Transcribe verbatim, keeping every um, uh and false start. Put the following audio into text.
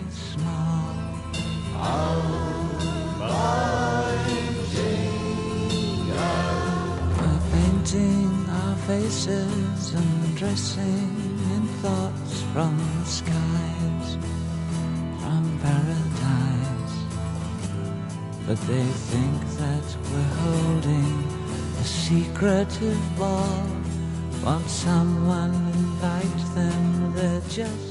small. We're painting our faces and dressing in thoughts from the skies, from paradise. But they think that we're holding a secretive ball. Want someone invite them, they're just